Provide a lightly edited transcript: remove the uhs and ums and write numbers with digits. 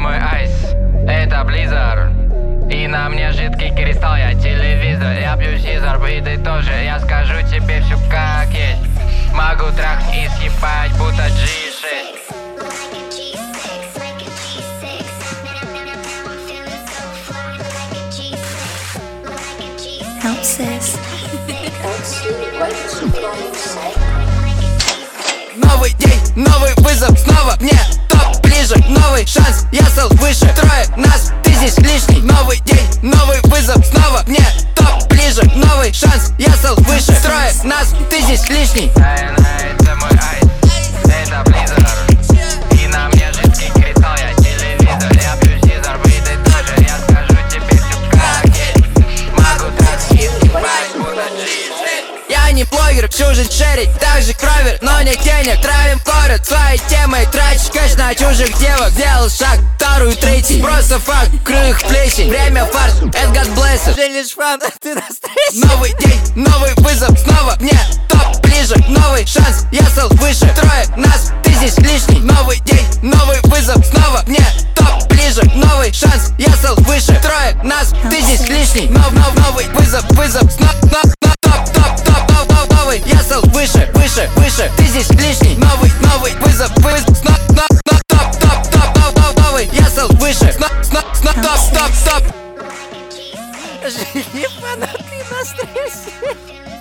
мой айс, это Blizzard. И на мне жидкий кристалл, я телевизор. Я пью сизар, и ты тоже. Я скажу тебе все как есть. Могу трахнуть и съебать, будто G6. Новый день, новый вызов, снова мне топ ближе. Новый шанс, я стал выше. Трое нас, ты здесь лишний. Новый день, новый вызов, снова мне топ ближе. Новый шанс, я стал выше. Трое нас, ты здесь лишний. Это мой айс, это Blizzard. И на мне жидкий кристалл, я телевизор. Я пью сизар, и ты тоже. Я скажу тебе все как есть. Могу трахнуть и съебать, будто G6. Я не блогер, чужих шерить, так же кровер, но не денег. Травим город своей темой, тратишь кэш на чужих девок. Сделал шаг, вторую, третий, просто факт, крых плечи. Время фарш, это God bless. Женишь фан, ты на стрессе. Новый день, новый вызов, снова мне топ ближе. Новый шанс, я стал выше. Трое нас, ты здесь лишний. Новый день, новый вызов, снова мне топ ближе. Новый шанс, я стал выше. Трое нас, ты здесь лишний. Новый вызов, снова новый, я стал выше, выше, выше, ты здесь лишний. Новый вызов, новый, я стал выше. Топ. Жених фанат, ты на стрессе.